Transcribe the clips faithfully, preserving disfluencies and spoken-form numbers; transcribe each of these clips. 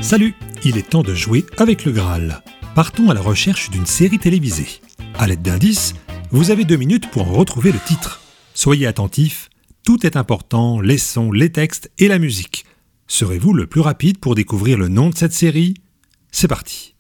Salut, il est temps de jouer avec le Graal. Partons à la recherche d'une série télévisée. À l'aide d'indices, vous avez deux minutes pour en retrouver le titre. Soyez attentifs, tout est important, les sons, les textes et la musique. Serez-vous le plus rapide pour découvrir le nom de cette série ? C'est parti.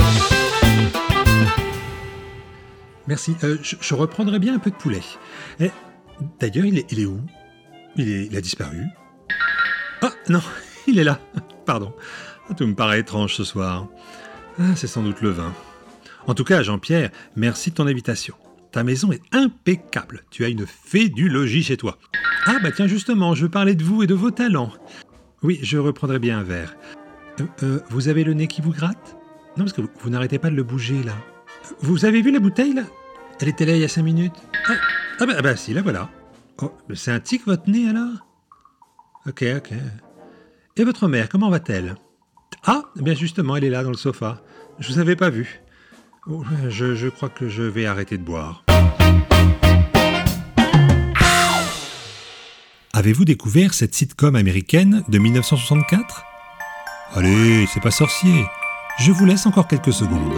Merci, euh, je, je reprendrai bien un peu de poulet. Eh, d'ailleurs, il est, il est où ? il, est, il a disparu ? Ah non, il est là, pardon. Tout me paraît étrange ce soir. Ah, c'est sans doute le vin. En tout cas, Jean-Pierre, merci de ton invitation. Ta maison est impeccable. Tu as une fée du logis chez toi. Ah bah tiens, justement, je parlais de vous et de vos talents. Oui, je reprendrai bien un verre. Euh, euh, vous avez le nez qui vous gratte ? Non, parce que vous, vous n'arrêtez pas de le bouger, là. Vous avez vu la bouteille, là ? Elle était là il y a cinq minutes. Ah, ah bah, bah si, la voilà. Oh, c'est un tic, votre nez, alors ? Ok, ok. Et votre mère, comment va-t-elle ? Ah, bien justement, elle est là, dans le sofa. Je vous avais pas vu. Oh, je, je crois que je vais arrêter de boire. Avez-vous découvert cette sitcom américaine de dix-neuf cent soixante-quatre ? Allez, c'est pas sorcier. Je vous laisse encore quelques secondes.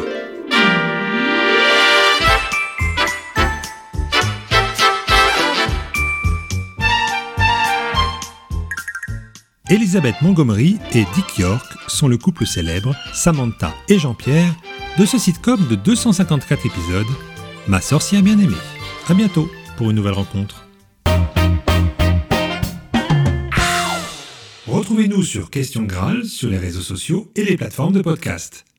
Elizabeth Montgomery et Dick York sont le couple célèbre, Samantha et Jean-Pierre, de ce sitcom de deux cent cinquante-quatre épisodes, Ma sorcière bien-aimée. À bientôt pour une nouvelle rencontre. Retrouvez-nous sur Question Graal sur les réseaux sociaux et les plateformes de podcast.